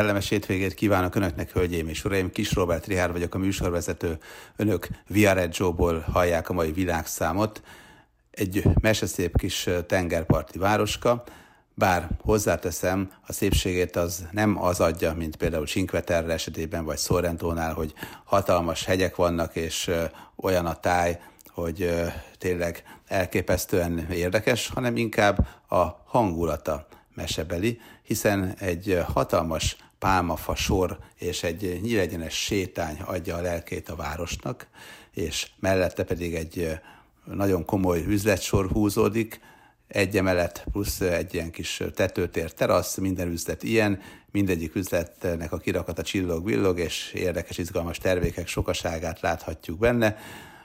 Kellemes hétvégét kívánok Önöknek, hölgyeim és uraim! Kis Róbert Richárd vagyok, a műsorvezető. Önök Viareggio-ból hallják a mai világszámot. Egy meseszép kis tengerparti városka, bár hozzáteszem, a szépségét az nem az adja, mint például Cinque Terre esetében, vagy Sorrentónál, hogy hatalmas hegyek vannak, és olyan a táj, hogy tényleg elképesztően érdekes, hanem inkább a hangulata mesebeli, hiszen egy hatalmas pálmafa sor és egy nyílegyenes sétány adja a lelkét a városnak, és mellette pedig egy nagyon komoly üzletsor húzódik, egy emelet plusz egy ilyen kis tetőtér, terasz, minden üzlet ilyen, mindegyik üzletnek a kirakata csillog-villog, és érdekes, izgalmas termékek sokaságát láthatjuk benne,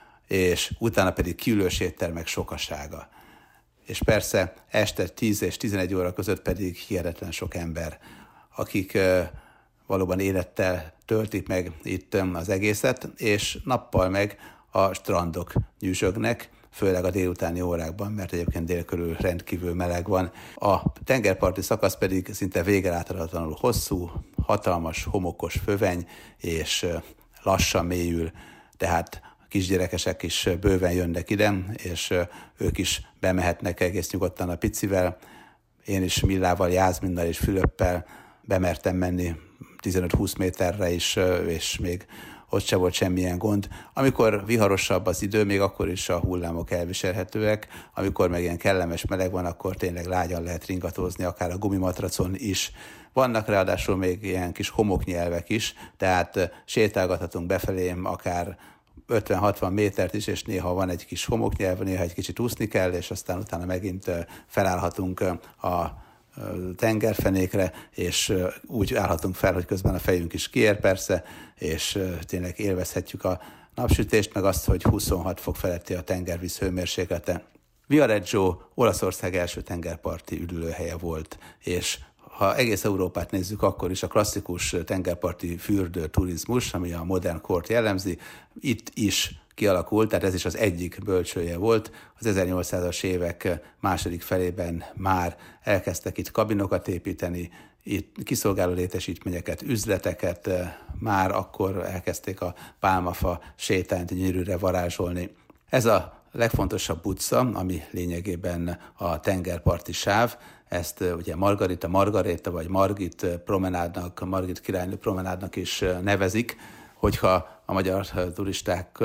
és utána pedig kiülős éttermek sokasága. És persze este 10 és 11 óra között pedig hihetetlen sok ember, akik valóban élettel töltik meg itt az egészet, és nappal meg a strandok nyüzsögnek, főleg a délutáni órákban, mert egyébként dél körül rendkívül meleg van. A tengerparti szakasz pedig szinte végeláthatatlanul hosszú, hatalmas, homokos föveny, és lassan mélyül, tehát kisgyerekesek is bőven jönnek ide, és ők is bemehetnek egész nyugodtan a picivel. Én is Millával, Jászminnal és Fülöppel bemertem menni 15-20 méterre is, és még ott se volt semmilyen gond. Amikor viharosabb az idő, még akkor is a hullámok elviselhetőek, amikor meg ilyen kellemes meleg van, akkor tényleg lágyan lehet ringatózni, akár a gumimatracon is. Vannak ráadásul még ilyen kis homoknyelvek is, tehát sétálgathatunk befelé akár 50-60 métert is, és néha van egy kis homoknyelv, néha egy kicsit úszni kell, és aztán utána megint felállhatunk a tengerfenékre, és úgy állhatunk fel, hogy közben a fejünk is kiér persze, és tényleg élvezhetjük a napsütést, meg azt, hogy 26 fok feletti a tengervíz hőmérséklete. Viareggio Olaszország első tengerparti üdülőhelye volt, és ha egész Európát nézzük, akkor is a klasszikus tengerparti fürdő turizmus, ami a modern kort jellemzi, itt is kialakult, tehát ez is az egyik bölcsője volt. Az 1800-as évek második felében már elkezdtek itt kabinokat építeni, itt kiszolgáló létesítményeket, üzleteket, már akkor elkezdték a pálmafa sétányt gyűrűre varázsolni. Ez a legfontosabb utca, ami lényegében a tengerparti sáv, ezt ugye Margareta vagy Margit promenádnak, Margit királynő promenádnak is nevezik, hogyha a magyar turisták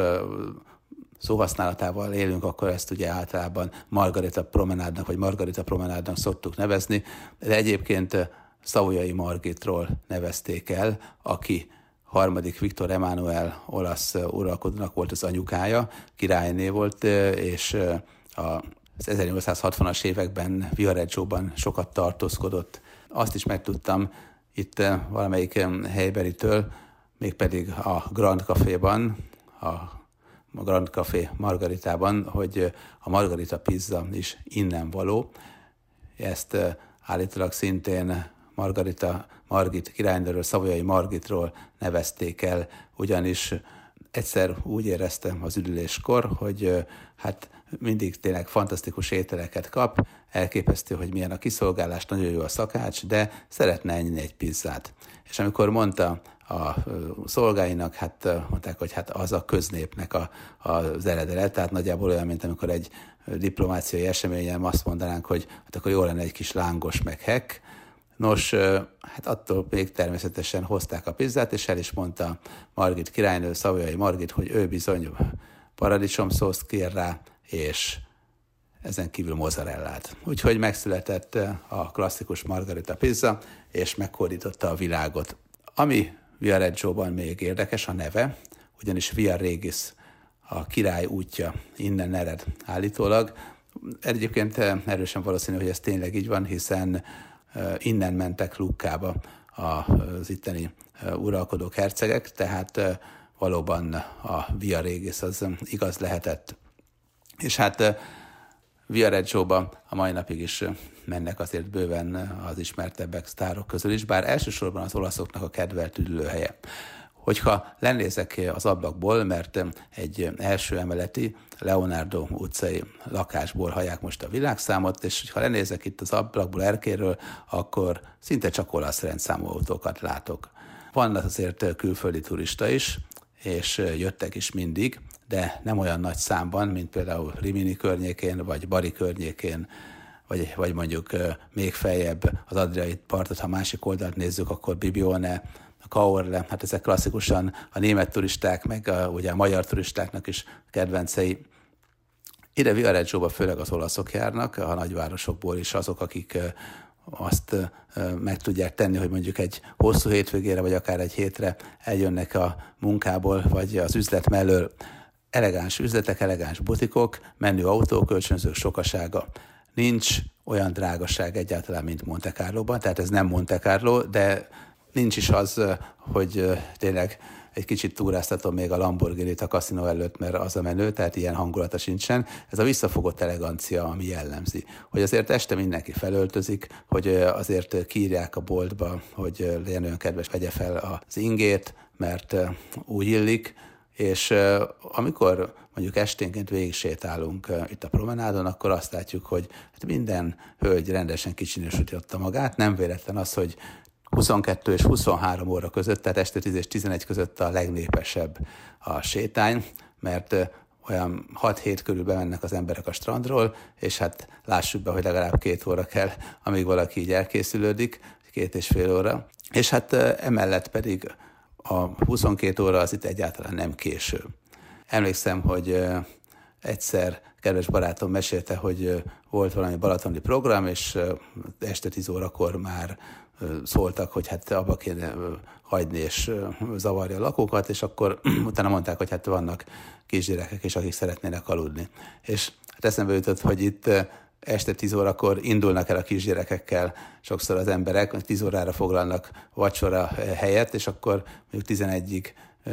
szóhasználatával élünk, akkor ezt ugye általában Margareta promenádnak vagy Margarita promenádnak szoktuk nevezni, de egyébként Savoyai Margitról nevezték el, aki harmadik Viktor Emánuel olasz uralkodónak volt az anyukája, királyné volt, és az 1860-as években Viareggióban sokat tartózkodott. Azt is megtudtam itt valamelyik helybelitől, mégpedig a Grand Caféban, a Grand Café Margaritában, hogy a Margarita pizza is innen való. Ezt állítólag szintén Margit királynőről, Savoyai Margitról nevezték el, ugyanis egyszer úgy éreztem az üdüléskor, hogy hát mindig tényleg fantasztikus ételeket kap, elképesztő, hogy milyen a kiszolgálás, nagyon jó a szakács, de szeretne enni egy pizzát. És amikor mondta a szolgáinak, hát mondták, hogy hát az a köznépnek az eredete, tehát nagyjából olyan, mint amikor egy diplomáciai eseményen azt mondanánk, hogy hát akkor jó lenne egy kis lángos meg hek. Nos, hát attól még természetesen hozták a pizzát, és el is mondta Margit királynő, Savoyai Margit, hogy ő bizony paradicsomszószt kér rá, és ezen kívül mozzarellát. Úgyhogy megszületett a klasszikus Margarita pizza, és meghódította a világot. Ami Viareggióban még érdekes, a neve, ugyanis Via Regis, a király útja, innen ered állítólag. Egyébként erősen valószínű, hogy ez tényleg így van, hiszen innen mentek Luccabe az itteni uralkodók, hercegek, tehát valóban a Via Regis az igaz lehetett. És hát Viareggióba a mai napig is mennek azért bőven az ismertebbek, sztárok közül is, bár elsősorban az olaszoknak a kedvelt üdülőhelye. Hogyha lenézek az ablakból, mert egy első emeleti Leonardo utcai lakásból hallják most a világszámot, és ha lenézek itt az ablakból erkéről, akkor szinte csak olasz rendszámú autókat látok. Van azért külföldi turista is, és jöttek is mindig, de nem olyan nagy számban, mint például Rimini környékén, vagy Bari környékén, vagy mondjuk még feljebb az Adriai partot, ha másik oldalt nézzük, akkor Bibione, Caorle, hát ezek klasszikusan a német turisták, meg ugye a magyar turistáknak is kedvencei. Ide Viareggioba főleg az olaszok járnak, a nagyvárosokból is azok, akik azt meg tudják tenni, hogy mondjuk egy hosszú hétvégére, vagy akár egy hétre eljönnek a munkából, vagy az üzlet mellől. Elegáns üzletek, elegáns butikok, menő autókölcsönzők sokasága. Nincs olyan drágaság egyáltalán, mint Monte Carloban, tehát ez nem Monte Carlo, de nincs is az, hogy tényleg egy kicsit túráztatom még a Lamborghinit a kaszinó előtt, mert az a menő, tehát ilyen hangulata sincsen. Ez a visszafogott elegancia, ami jellemzi. Hogy azért este mindenki felöltözik, hogy azért kiírják a boltba, hogy legyen olyan kedves, vegye fel az ingét, mert úgy illik, és amikor mondjuk esténként végig sétálunk itt a promenádon, akkor azt látjuk, hogy minden hölgy rendesen kicsinosította magát. Nem véletlen az, hogy 22 és 23 óra között, tehát este 10 és 11 között a legnépesebb a sétány, mert olyan 6-7 körül bemennek az emberek a strandról, és hát lássuk be, hogy legalább 2 óra kell, amíg valaki így elkészülődik, 2,5 óra. És hát emellett pedig a 22 óra az itt egyáltalán nem késő. Emlékszem, hogy egyszer kedves barátom mesélte, hogy volt valami balatoni program, és este 10 órakor már szóltak, hogy hát abba kéne hagyni és zavarja a lakókat, és akkor utána mondták, hogy hát vannak kisgyerekek is, akik szeretnének aludni. És hát eszembe jutott, hogy itt este 10 órakor indulnak el a kisgyerekekkel sokszor az emberek, 10 órára foglalnak vacsora helyet, és akkor mondjuk 11-ig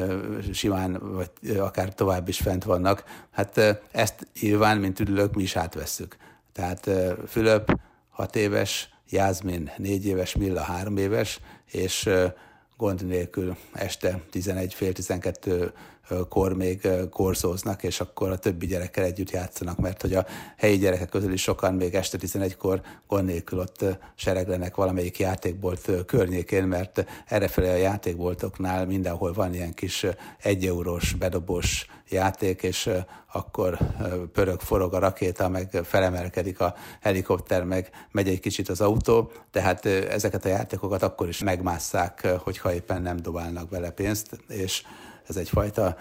simán, vagy akár tovább is fent vannak. Hát ezt nyilván, mint üdülők, mi is átvesszük. Tehát Fülöp 6 éves, Jászmin 4 éves, Milla 3 éves, és gond nélkül este 11, fél 12-kor még korzóznak, és akkor a többi gyerekkel együtt játszanak, mert hogy a helyi gyerekek közül is sokan még este 11-kor gond nélkül ott sereglenek valamelyik játékbolt környékén, mert errefelé a játékboltoknál mindenhol van ilyen kis 1 eurós bedobós játék, és akkor pörög, forog a rakéta, meg felemelkedik a helikopter, meg megy egy kicsit az autó, tehát ezeket a játékokat akkor is megmásszák, hogyha éppen nem dobálnak bele pénzt, és ez egyfajta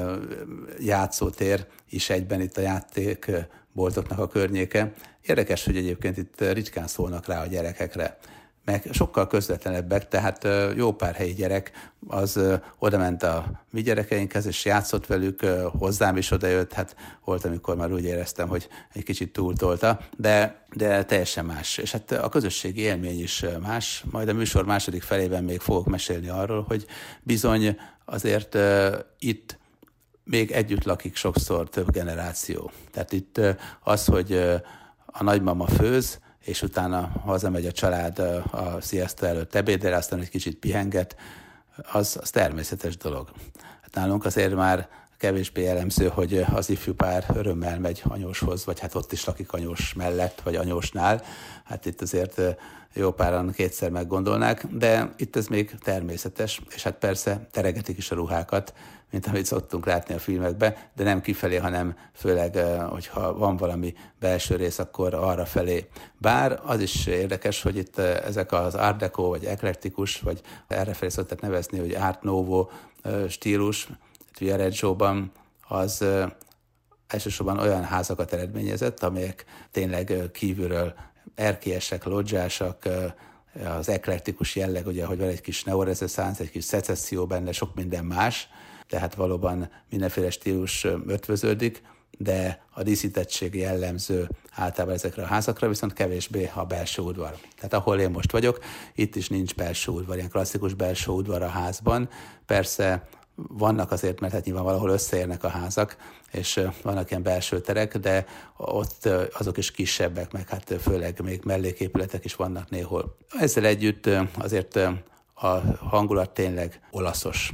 játszótér is egyben itt a játékboltoknak a környéke. Érdekes, hogy egyébként itt ritkán szólnak rá a gyerekekre, meg sokkal közvetlenebbek, tehát jó pár helyi gyerek az odament a mi gyerekeinkhez, és játszott velük, hozzám is odajött, hát volt, amikor már úgy éreztem, hogy egy kicsit túltolta, de teljesen más. És hát a közösségi élmény is más, majd a műsor második felében még fogok mesélni arról, hogy bizony azért itt még együtt lakik sokszor több generáció. Tehát itt az, hogy a nagymama főz, és utána hazamegy a család a sziasztó előtt ebédre, aztán egy kicsit pihenget, az természetes dolog. Hát nálunk azért már kevésbé jellemző, hogy az ifjú pár örömmel megy anyóshoz, vagy hát ott is lakik anyós mellett, vagy anyósnál. Hát itt azért jó páran kétszer meggondolnák, de itt ez még természetes, és hát persze teregetik is a ruhákat, mint amit szoktunk látni a filmekben, de nem kifelé, hanem főleg, hogyha van valami belső rész, akkor arra felé. Bár az is érdekes, hogy itt ezek az Art Deco, vagy eklektikus, vagy errefelé szokták nevezni, hogy Art Nouveau stílus, Viareggioban az elsősorban olyan házakat eredményezett, amelyek tényleg kívülről erkélyesek, lodzsásak, az eklektikus jelleg, ugye, hogy van egy kis neorezeszánsz, egy kis szecesszió benne, sok minden más, tehát valóban mindenféle stílus ötvöződik, de a díszítettség jellemző általában ezekre a házakra, viszont kevésbé a belső udvar. Tehát ahol én most vagyok, itt is nincs belső udvar, ilyen klasszikus belső udvar a házban. Persze vannak azért, mert hát nyilván valahol összeérnek a házak, és vannak ilyen belső terek, de ott azok is kisebbek, meg hát főleg még melléképületek is vannak néhol. Ezzel együtt azért a hangulat tényleg olaszos.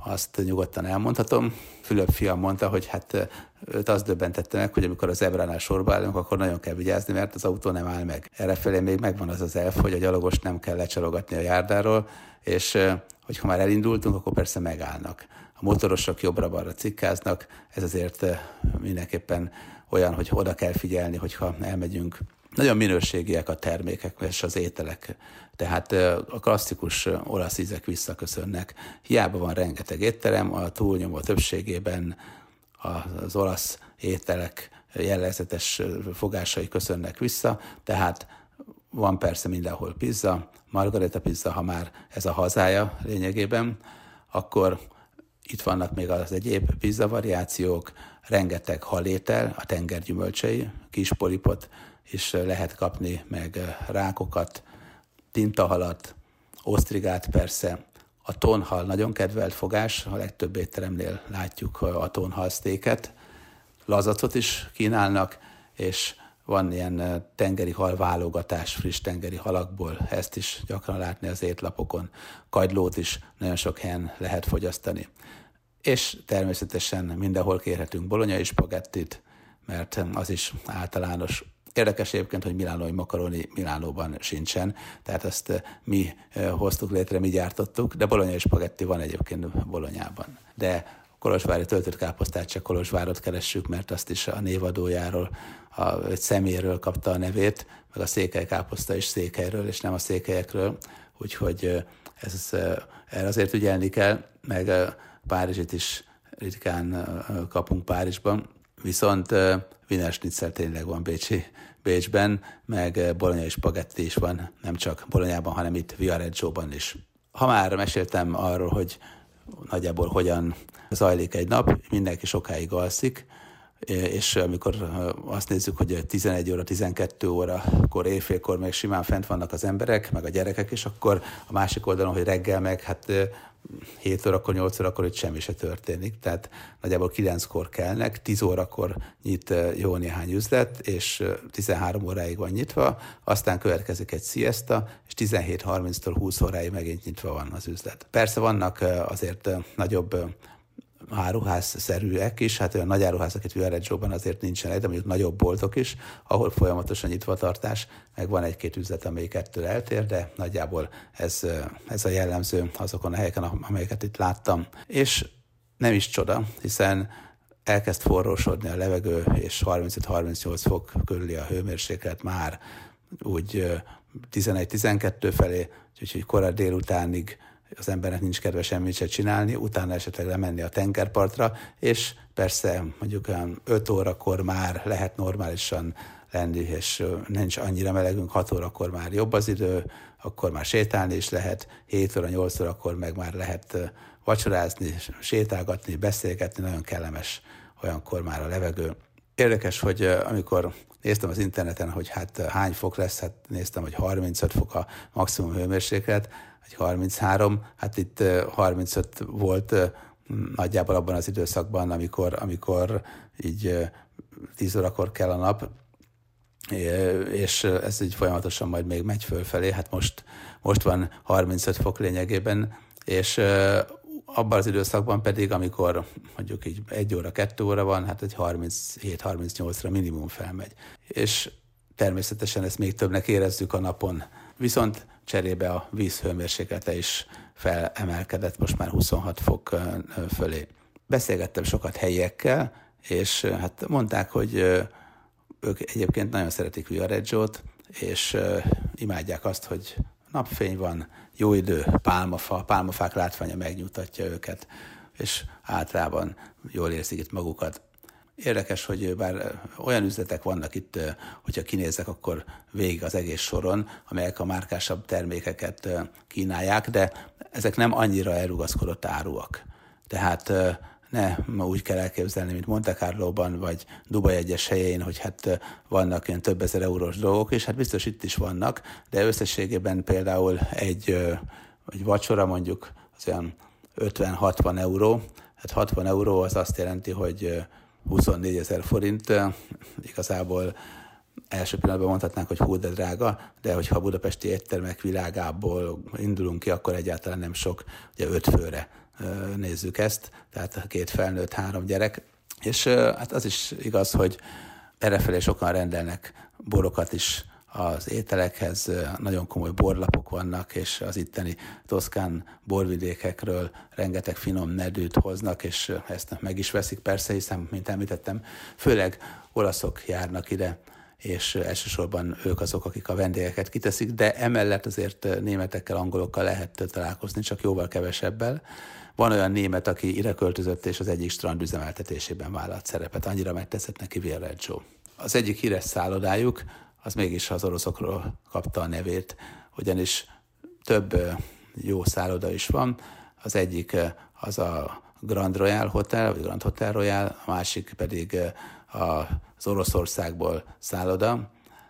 azt nyugodtan elmondhatom. Fülöp fiam mondta, hogy hát őt azt döbbentette meg, hogy amikor a zebránál sorba állunk, akkor nagyon kell vigyázni, mert az autó nem áll meg. Errefelé még megvan az az elf, hogy a gyalogost nem kell lecsalogatni a járdáról, és hogyha már elindultunk, akkor persze megállnak. A motorosok jobbra-balra cikkáznak, ez azért mindenképpen olyan, hogy oda kell figyelni, hogyha elmegyünk. Nagyon minőségiek a termékek és az ételek, tehát a klasszikus olasz ízek visszaköszönnek. Hiába van rengeteg étterem, a túlnyomó többségében az olasz ételek jellegzetes fogásai köszönnek vissza, tehát van persze mindenhol pizza, margarita pizza, ha már ez a hazája lényegében, akkor itt vannak még az egyéb pizza variációk, rengeteg halétel, a tengergyümölcsei, kis polipot is lehet kapni, meg rákokat, tintahalat, osztrigát persze. A tonhal nagyon kedvelt fogás, a legtöbb étteremnél látjuk a tonhalsztéket. Lazacot is kínálnak, és van ilyen tengeri hal válogatás friss tengeri halakból, ezt is gyakran látni az étlapokon. Kagylót is nagyon sok helyen lehet fogyasztani. És természetesen mindenhol kérhetünk bolonyai spagettit, mert az is általános. Érdekes egyébként, hogy milánói makaroni Milánóban sincsen, tehát ezt mi hoztuk létre, mi gyártottuk, de bolonyai spagetti van egyébként Bolonyában. De kolozsvári töltött káposztát csak Kolozsvárot keressük, mert azt is a névadójáról, egy személyről kapta a nevét, meg a székely káposzta is Székelyről, és nem a székelyekről, úgyhogy erre azért ügyelni kell, meg Párizsit is ritkán kapunk Párizsban, viszont Wiener Schnitzel tényleg van Bécsben, meg bolonyai spagetti is van, nem csak Bolonyában, hanem itt Viareggióban is. Ha már meséltem arról, hogy nagyjából hogyan zajlik egy nap, mindenki sokáig alszik, és amikor azt nézzük, hogy 11 óra, 12 órakor, éjfélkor még simán fent vannak az emberek, meg a gyerekek is, akkor a másik oldalon, hogy reggel meg, hát 7 órakor, 8 órakor itt semmi se történik, tehát nagyjából 9-kor kelnek, 10 órakor nyit jó néhány üzlet, és 13 óráig van nyitva, aztán következik egy siesta, és 17:30-tól 20 óráig megint nyitva van az üzlet. Persze vannak azért nagyobb áruházszerűek is, hát olyan nagy áruházak itt Viareggióban azért nincsenek, de mondjuk nagyobb boltok is, ahol folyamatosan nyitva tartás, meg van egy-két üzlet, amelyik ettől eltér, de nagyjából ez a jellemző azokon a helyeken, amelyeket itt láttam. És nem is csoda, hiszen elkezd forrósodni a levegő, és 35-38 fok körüli a hőmérséklet már úgy 11-12 felé, úgyhogy korai délutánig az embernek nincs kedve semmit se csinálni, utána esetleg lemenni a tengerpartra, és persze mondjuk 5 órakor már lehet normálisan lenni, és nincs annyira melegünk, 6 órakor már jobb az idő, akkor már sétálni is lehet, 7 óra, 8 órakor meg már lehet vacsorázni, sétálgatni, beszélgetni, nagyon kellemes olyankor már a levegő. Érdekes, hogy amikor néztem az interneten, hogy hát hány fok lesz, hát néztem, hogy 35 fok a maximum hőmérséklet, vagy 33, hát itt 35 volt nagyjából abban az időszakban, amikor így 10 órakor kell a nap, és ez így folyamatosan majd még megy fölfelé, hát most van 35 fok lényegében, és abban az időszakban pedig, amikor mondjuk így 1 óra, 2 óra van, hát egy 37-38-ra minimum felmegy. És természetesen ezt még többnek érezzük a napon. Viszont cserébe a víz hőmérséklete is felemelkedett, most már 26 fok fölé. Beszélgettem sokat helyiekkel, és hát mondták, hogy ők egyébként nagyon szeretik Viareggiót, és imádják azt, hogy napfény van, jó idő, pálmafák látványa megnyugtatja őket, és általában jól érzik itt magukat. Érdekes, hogy bár olyan üzletek vannak itt, hogyha kinézek, akkor végig az egész soron, amelyek a márkásabb termékeket kínálják, de ezek nem annyira elrugaszkodott áruak. Tehát ne úgy kell elképzelni, mint Monte Carlóban, vagy Dubaj egyes helyén, hogy hát vannak ilyen több ezer eurós dolgok, és hát biztos itt is vannak, de összességében például egy vacsora mondjuk az olyan 50-60 euró, hát 60 euró az azt jelenti, hogy 24 000 forint, igazából első pillanatban mondhatnánk, hogy hú, de drága, de hogyha a budapesti éttermek világából indulunk ki, akkor egyáltalán nem sok, ugye 5 főre nézzük ezt, tehát 2 felnőtt, 3 gyerek, és hát az is igaz, hogy errefelé sokan rendelnek borokat is az ételekhez, nagyon komoly borlapok vannak, és az itteni toszkán borvidékekről rengeteg finom nedűt hoznak, és ezt meg is veszik persze, hiszen, mint említettem, főleg olaszok járnak ide, és elsősorban ők azok, akik a vendégeket kiteszik, de emellett azért németekkel, angolokkal lehet találkozni, csak jóval kevesebbel. Van olyan német, aki ide költözött, és az egyik strand üzemeltetésében vállalt szerepet. Annyira megtetszett neki Viareggio. Az egyik híres szállodájuk, az mégis az oroszokról kapta a nevét, ugyanis több jó szálloda is van. Az egyik az a Grand Royal Hotel, vagy Grand Hotel Royal, a másik pedig az Oroszországból szálloda,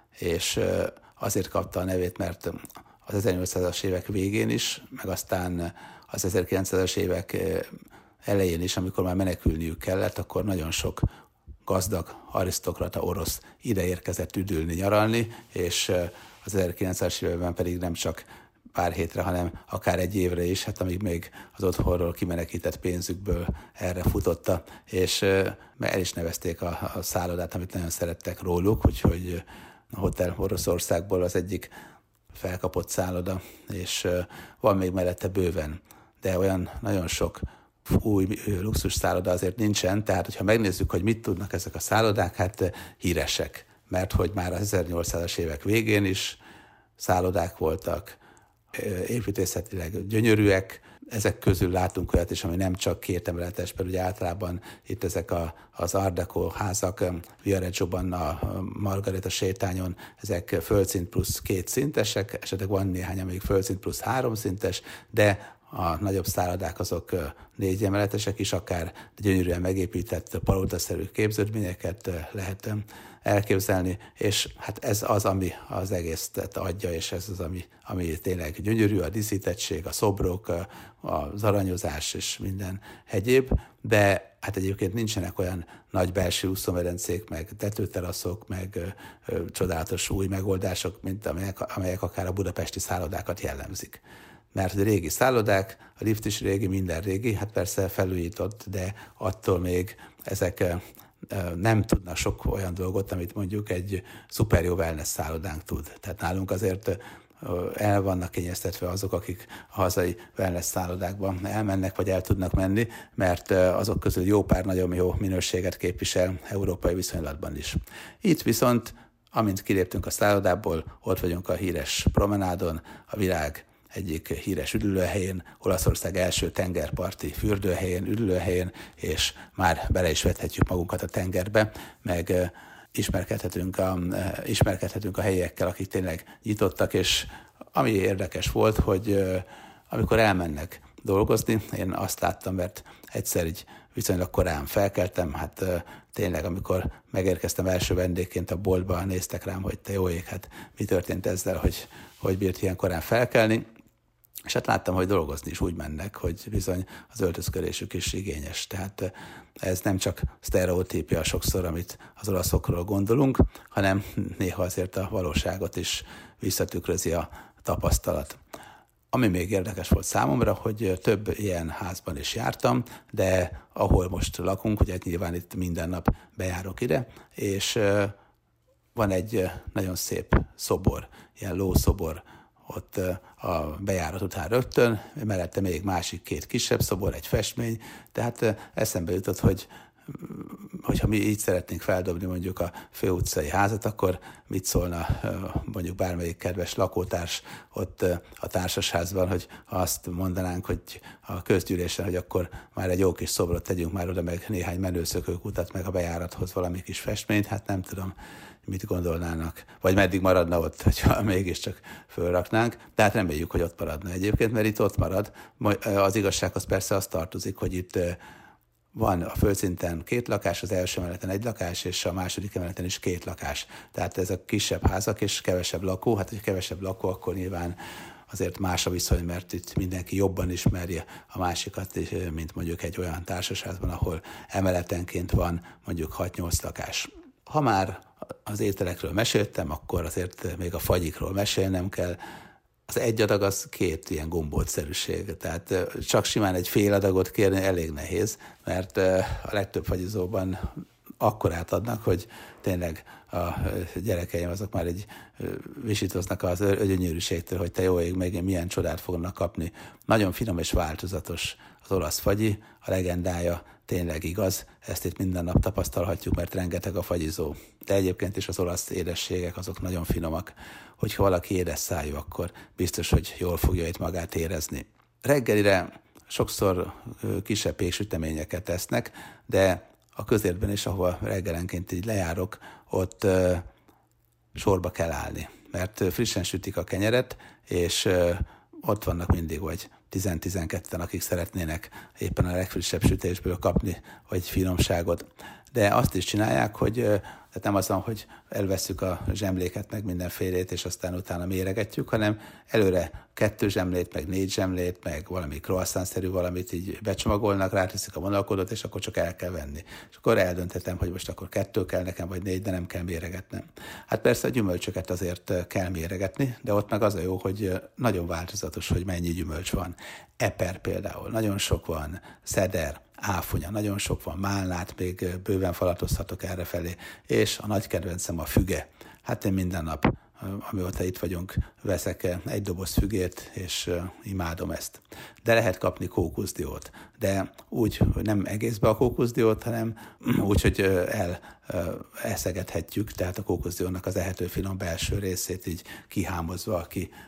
és azért kapta a nevét, mert az 1800-as évek végén is, meg aztán az 1900-as évek elején is, amikor már menekülniük kellett, akkor nagyon sok gazdag, arisztokrata orosz ide érkezett üdülni, nyaralni, és az 1900-as években pedig nem csak pár hétre, hanem akár egy évre is, hát amíg még az otthonról kimenekített pénzükből erre futotta, és el is nevezték a szállodát, amit nagyon szerettek róluk, úgyhogy a Hotel Oroszországból az egyik felkapott szálloda, és van még mellette bőven, de olyan nagyon sok új luxus szálloda azért nincsen, tehát hogyha megnézzük, hogy mit tudnak ezek a szállodák, hát híresek, mert hogy már az 1800-as évek végén is szállodák voltak, építészetileg gyönyörűek, ezek közül látunk olyat is, ami nem csak 2 emeletes, mert ugye általában itt ezek az Art Deco házak, Viareggioban a Margarita sétányon, ezek földszint plusz 2 szintesek, esetleg van néhány, amelyik földszint plusz 3 szintes, de a nagyobb szállodák azok 4 emeletesek is, akár gyönyörűen megépített palotaszerű képződményeket lehet elképzelni, és hát ez az, ami az egészet adja, és ez az, ami tényleg gyönyörű, a díszítettség, a szobrok, az aranyozás és minden egyéb, de hát egyébként nincsenek olyan nagy belső úszómedencék, meg tetőteraszok, meg csodálatos új megoldások, mint amelyek akár a budapesti szállodákat jellemzik. Mert a régi szállodák, a lift is régi, minden régi, hát persze felújított, de attól még ezek nem tudnak sok olyan dolgot, amit mondjuk egy szuper jó wellness szállodánk tud. Tehát nálunk azért el vannak kényeztetve azok, akik a hazai wellness szállodákban elmennek, vagy el tudnak menni, mert azok közül jó pár nagyon jó minőséget képvisel európai viszonylatban is. Itt viszont, amint kiléptünk a szállodából, ott vagyunk a híres promenádon, a világ egyik híres üdülőhelyén, Olaszország első tengerparti fürdőhelyén, üdülőhelyén, és már bele is vethetjük magunkat a tengerbe, meg ismerkedhetünk a helyiekkel, akik tényleg nyitottak, és ami érdekes volt, hogy amikor elmennek dolgozni, én azt láttam, mert egyszer így viszonylag korán felkeltem, hát tényleg, amikor megérkeztem első vendégként a boltba, néztek rám, hogy te jó ég, hát mi történt ezzel, hogy bírt ilyen korán felkelni, és hát láttam, hogy dolgozni is úgy mennek, hogy bizony az öltözködésük is igényes. Tehát ez nem csak sztereotípia sokszor, amit az olaszokról gondolunk, hanem néha azért a valóságot is visszatükrözi a tapasztalat. Ami még érdekes volt számomra, hogy több ilyen házban is jártam, de ahol most lakunk, ugye nyilván itt minden nap bejárok ide, és van egy nagyon szép szobor, ilyen lószobor, ott a bejárat után rögtön, mellette még másik 2 kisebb szobor, egy festmény, tehát eszembe jutott, hogyha mi így szeretnénk feldobni mondjuk a főutcai házat, akkor mit szólna mondjuk bármelyik kedves lakótárs ott a társasházban, hogy azt mondanánk, hogy a közgyűlésen, hogy akkor már egy jó kis szobrot tegyünk már oda, meg néhány menőszökőkutat, meg a bejárathoz valami kis festményt, hát nem tudom, mit gondolnának, vagy meddig maradna ott, hogyha mégiscsak fölraknánk. Tehát reméljük, hogy ott maradna egyébként, mert itt ott marad. Az igazsághoz persze az tartozik, hogy itt van a földszinten 2 lakás, az első emeleten 1 lakás, és a második emeleten is 2 lakás. Tehát ezek kisebb házak és kevesebb lakó. Hát, hogy kevesebb lakó, akkor nyilván azért más a viszony, mert itt mindenki jobban ismeri a másikat, mint mondjuk egy olyan társasházban, ahol emeletenként van mondjuk 6-8 lakás. Ha már az ételekről meséltem, akkor azért még a fagyikról mesélnem kell. Az egy adag az 2 ilyen gombócszerűség, tehát csak simán egy fél adagot kérni elég nehéz, mert a legtöbb fagyizóban akkorát adnak, hogy tényleg a gyerekeim azok már így visítoznak az gyönyörűségtől, hogy te jó ég, meg milyen csodát fognak kapni. Nagyon finom és változatos az olasz fagyi, a legendája tényleg igaz, ezt itt minden nap tapasztalhatjuk, mert rengeteg a fagyizó. De egyébként is az olasz édességek azok nagyon finomak. Hogyha valaki édes szájú, akkor biztos, hogy jól fogja itt magát érezni. Reggelire sokszor kisebb péksüteményeket tesznek, de a közértben is, ahova reggelenként így lejárok, ott sorba kell állni, mert frissen sütik a kenyeret, és ott vannak mindig vagy 10-12-en, akik szeretnének éppen a legfrissebb sütésből kapni, vagy finomságot. De azt is csinálják, hogy tehát nem az van, hogy elvesszük a zsemléket, meg mindenfélét, és aztán utána méregetjük, hanem előre 2 zsemlét, meg 4 zsemlét, meg valami croissant-szerű valamit így becsomagolnak, ráteszik a vonalkodót, és akkor csak el kell venni. És akkor eldönthetem, hogy most akkor 2 kell nekem, vagy 4, de nem kell méregetnem. Hát persze a gyümölcsöket azért kell méregetni, de ott meg az a jó, hogy nagyon változatos, hogy mennyi gyümölcs van. Eper például, nagyon sok van, szeder, áfonya, nagyon sok van, málnát, még bőven falatozhatok errefelé, és a nagy kedvencem a füge. Hát én minden nap, amióta itt vagyunk, veszek egy doboz fügét, és imádom ezt. De lehet kapni kókuszdiót, de úgy, hogy nem egészbe a kókuszdiót, hanem úgy, hogy eszegethetjük, tehát a kókuszdiónak az ehető finom belső részét így kihámozva,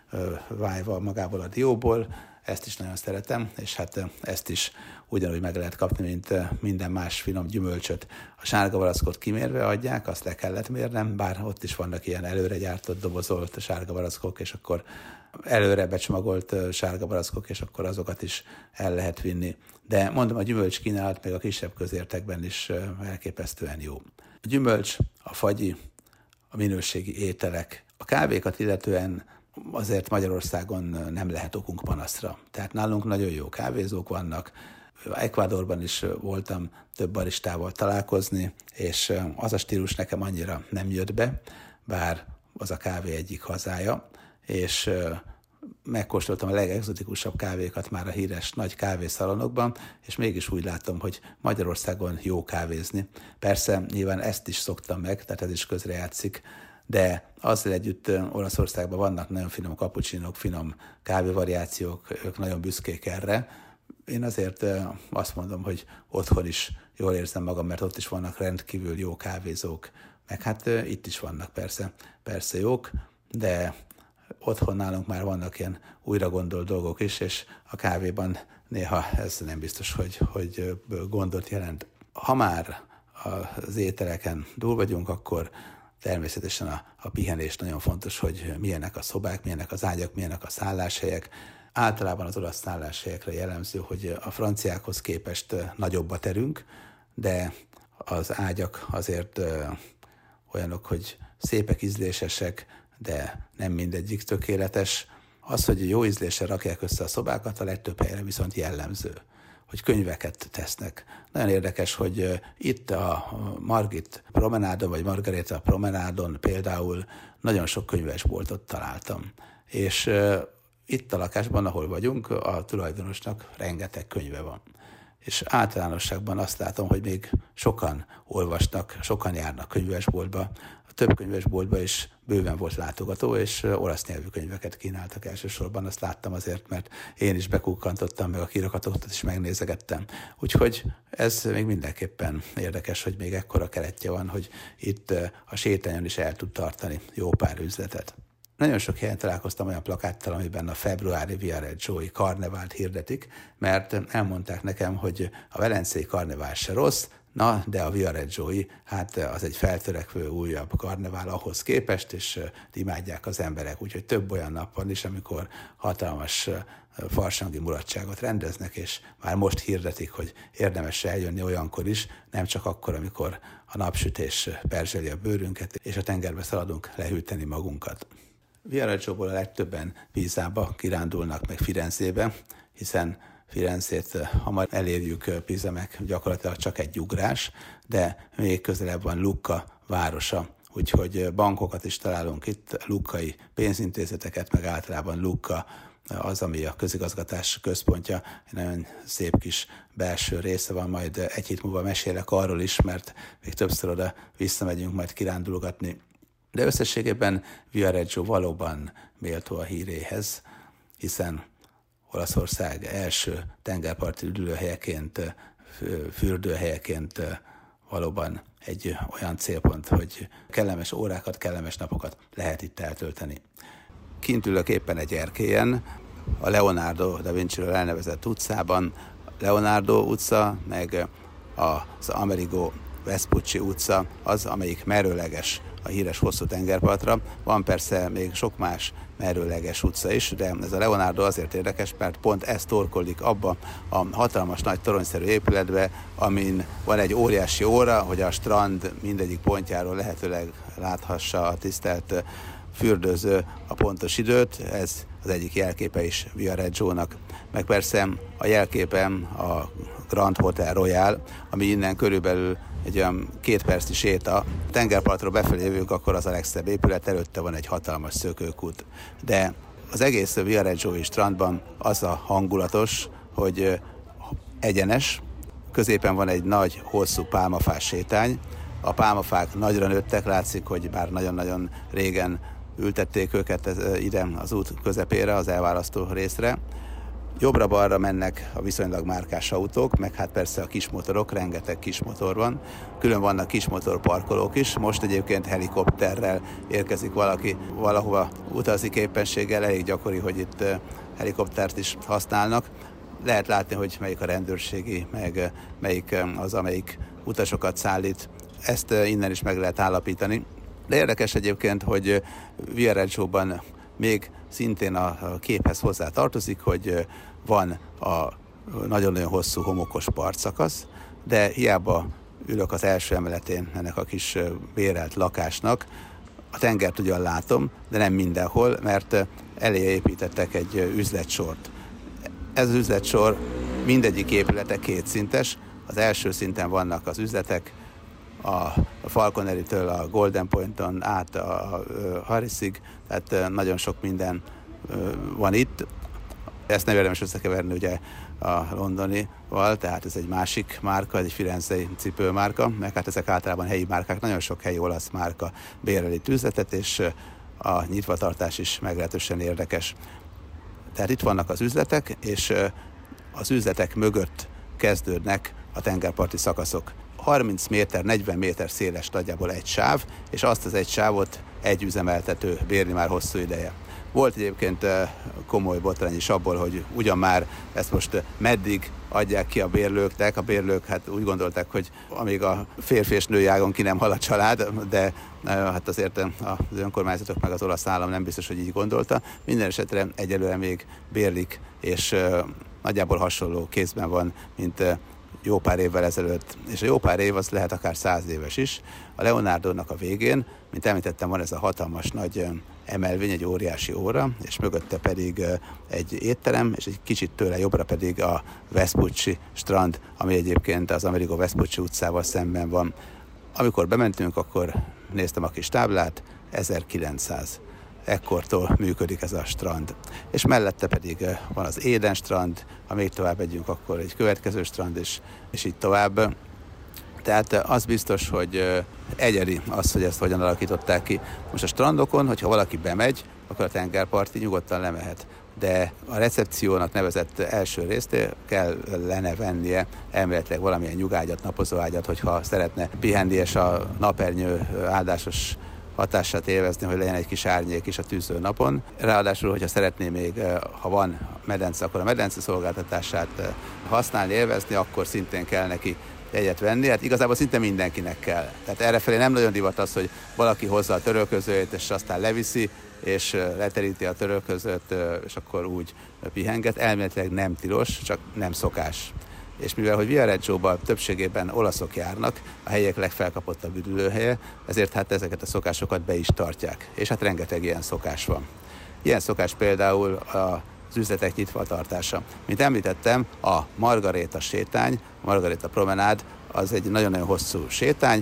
kivájva magából a dióból. Ezt is nagyon szeretem, és hát ezt is ugyanúgy meg lehet kapni, mint minden más finom gyümölcsöt. A sárga barackot kimérve adják, azt le kellett mérnem, bár ott is vannak ilyen előre gyártott, dobozolt sárga barackok, és akkor előre becsomagolt sárga barackok, és akkor azokat is el lehet vinni. De mondom, a gyümölcs kínálat még a kisebb közértekben is elképesztően jó. A gyümölcs, a fagyi, a minőségi ételek, a kávékat illetően azért Magyarországon nem lehet okunk panaszra. Tehát nálunk nagyon jó kávézók vannak. Ecuadorban is voltam több baristával találkozni, és az a stílus nekem annyira nem jött be, bár az a kávé egyik hazája, és megkóstoltam a legexotikusabb kávékat már a híres nagy kávészalonokban, és mégis úgy látom, hogy Magyarországon jó kávézni. Persze nyilván ezt is szoktam meg, tehát ez is közrejátszik, de azzal együtt Olaszországban vannak nagyon finom kapucsinók, finom kávévariációk, ők nagyon büszkék erre. Én azért azt mondom, hogy otthon is jól érzem magam, mert ott is vannak rendkívül jó kávézók, meg hát itt is vannak persze jók, de otthon nálunk már vannak ilyen újra gondolt dolgok is, és a kávéban néha ez nem biztos, hogy gondot jelent. Ha már az ételeken túl vagyunk, akkor természetesen a pihenés nagyon fontos, hogy milyenek a szobák, milyenek az ágyak, milyenek a szálláshelyek. Általában az olasz szálláshelyekre jellemző, hogy a franciákhoz képest nagyobb a terünk, de az ágyak azért olyanok, hogy szépek, ízlésesek, de nem mindegyik tökéletes. Az, hogy jó ízléssel rakják össze a szobákat, a legtöbb helyre viszont jellemző, hogy könyveket tesznek. Nagyon érdekes, hogy itt a Margit promenádon, vagy Margareta promenádon például nagyon sok könyvesboltot találtam. És itt a lakásban, ahol vagyunk, a tulajdonosnak rengeteg könyve van. És általánosságban azt látom, hogy még sokan olvasnak, sokan járnak könyvesboltba. A több könyvesboltba is bőven volt látogató, és olasz nyelvű könyveket kínáltak elsősorban. Azt láttam azért, mert én is bekukkantottam, meg a kirakatokat is megnézegettem. Úgyhogy ez még mindenképpen érdekes, hogy még ekkora keretje van, hogy itt a sétányon is el tud tartani jó pár üzletet. Nagyon sok helyen találkoztam olyan plakáttal, amiben a februári Viareggio-i karnevált hirdetik, mert elmondták nekem, hogy a velencei karnevál se rossz, na, de a Viareggio-i, hát az egy feltörekvő újabb karnevál ahhoz képest, és imádják az emberek. Úgyhogy több olyan nap van is, amikor hatalmas farsangi mulatságot rendeznek, és már most hirdetik, hogy érdemes eljönni olyankor is, nem csak akkor, amikor a napsütés perzseli a bőrünket, és a tengerbe szaladunk lehűteni magunkat. Viareggioból a legtöbben Pisába kirándulnak, meg Firenzébe, hiszen Firenzét hamar elérjük, Pisa meg gyakorlatilag csak egy ugrás, de még közelebb van Lucca városa, úgyhogy bankokat is találunk itt, lukkai pénzintézeteket, meg általában Lucca az, ami a közigazgatás központja, egy nagyon szép kis belső része van, majd egy hét múlva mesélek arról is, mert még többször oda visszamegyünk majd kirándulgatni. De összességében Viareggio valóban méltó a híréhez, hiszen Olaszország első tengerparti üdülőhelyeként, fürdőhelyeként valóban egy olyan célpont, hogy kellemes órákat, kellemes napokat lehet itt eltölteni. Kint ülök éppen egy erkélyen, a Leonardo da Vinci-ről elnevezett utcában, Leonardo utca, meg az Amerigo Vespucci utca az, amelyik merőleges a híres hosszú tengerpartra. Van persze még sok más merőleges utca is, de ez a Leonardo azért érdekes, mert pont ez torkollik abba a hatalmas nagy toronyszerű épületbe, amin van egy óriási óra, hogy a strand mindegyik pontjáról lehetőleg láthassa a tisztelt fürdőző a pontos időt. Ez az egyik jelképe is Viareggiónak. Meg persze a jelképem a Grand Hotel Royal, ami innen körülbelül egy olyan 2 percnyi séta. Tengerpartról befelé jövünk, akkor az a legszebb épület, előtte van egy hatalmas szökőkút. De az egész Viareggiói strandban az a hangulatos, hogy egyenes, középen van egy nagy, hosszú pálmafás sétány. A pálmafák nagyra nőttek, látszik, hogy már nagyon-nagyon régen ültették őket ide az út közepére, az elválasztó részre. Jobbra-balra mennek a viszonylag márkás autók, meg hát persze a kismotorok, rengeteg kismotor van. Külön vannak kismotor parkolók is. Most egyébként helikopterrel érkezik valaki, valahova utazik éppenséggel. Elég gyakori, hogy itt helikoptert is használnak. Lehet látni, hogy melyik a rendőrségi, meg melyik az, amelyik utasokat szállít. Ezt innen is meg lehet állapítani. De érdekes egyébként, hogy Viareggióban még szintén a képhez hozzá tartozik, hogy van a nagyon-nagyon hosszú homokos partszakasz, de hiába ülök az első emeletén ennek a kis bérelt lakásnak, a tengert ugyan látom, de nem mindenhol, mert elé építettek egy üzletsort. Ez az üzletsor mindegyik épülete kétszintes, az első szinten vannak az üzletek, a Falconeritől a Golden Pointon át a Harrisig, tehát nagyon sok minden van itt. Ezt nem érdemes összekeverni ugye a londonival, tehát ez egy másik márka, egy firenzei cipőmárka, meg hát ezek általában helyi márkák, nagyon sok helyi olasz márka bérel itt üzletet, és a nyitvatartás is meglehetősen érdekes. Tehát itt vannak az üzletek, és az üzletek mögött kezdődnek a tengerparti szakaszok. 30 méter, 40 méter széles nagyjából egy sáv, és azt az egy sávot egy üzemeltető bérli már hosszú ideje. Volt egyébként komoly botrány is abból, hogy ugyan már ezt most meddig adják ki a bérlőknek. A bérlők hát úgy gondolták, hogy amíg a férfi és női ágon ki nem hal a család, de hát azért az önkormányzatok meg az olasz állam nem biztos, hogy így gondolta. Minden esetre egyelőre még bérlik, és nagyjából hasonló kézben van, mint jó pár évvel ezelőtt, és a jó pár év az lehet akár 100 éves is. A Leonardo-nak a végén, mint említettem, van ez a hatalmas nagy emelvény, egy óriási óra, és mögötte pedig egy étterem, és egy kicsit tőle jobbra pedig a Vespucci strand, ami egyébként az Amerigo Vespucci utcával szemben van. Amikor bementünk, akkor néztem a kis táblát, 1900. Ekkortól működik ez a strand. És mellette pedig van az Éden strand, ha még tovább megyünk, akkor egy következő strand is, és így tovább. Tehát az biztos, hogy egyedi az, hogy ezt hogyan alakították ki. Most a strandokon, hogyha valaki bemegy, akkor a tengerparti nyugodtan lemehet. De a recepciónak nevezett első részt kellene vennie elméletileg valamilyen nyugágyat, napozóágyat, hogyha szeretne pihenni, és a napernyő áldásos hatását élvezni, hogy legyen egy kis árnyék is a tűző napon. Ráadásul, hogyha szeretné még, ha van medence, akkor a medence szolgáltatását használni, élvezni, akkor szintén kell neki egyet venni. Hát igazából szinte mindenkinek kell. Tehát errefelé nem nagyon divat az, hogy valaki hozza a törölközőjét, és aztán leviszi, és leteríti a törölközőt, és akkor úgy pihenget. Elméletileg nem tilos, csak nem szokás. És mivel, hogy Viareggióban többségében olaszok járnak, a helyiek legfelkapottabb üdülőhelye, ezért hát ezeket a szokásokat be is tartják. És hát rengeteg ilyen szokás van. Ilyen szokás például az üzletek nyitva tartása. Mint említettem, a Margaréta sétány, a Margaréta promenád, az egy nagyon-nagyon hosszú sétány,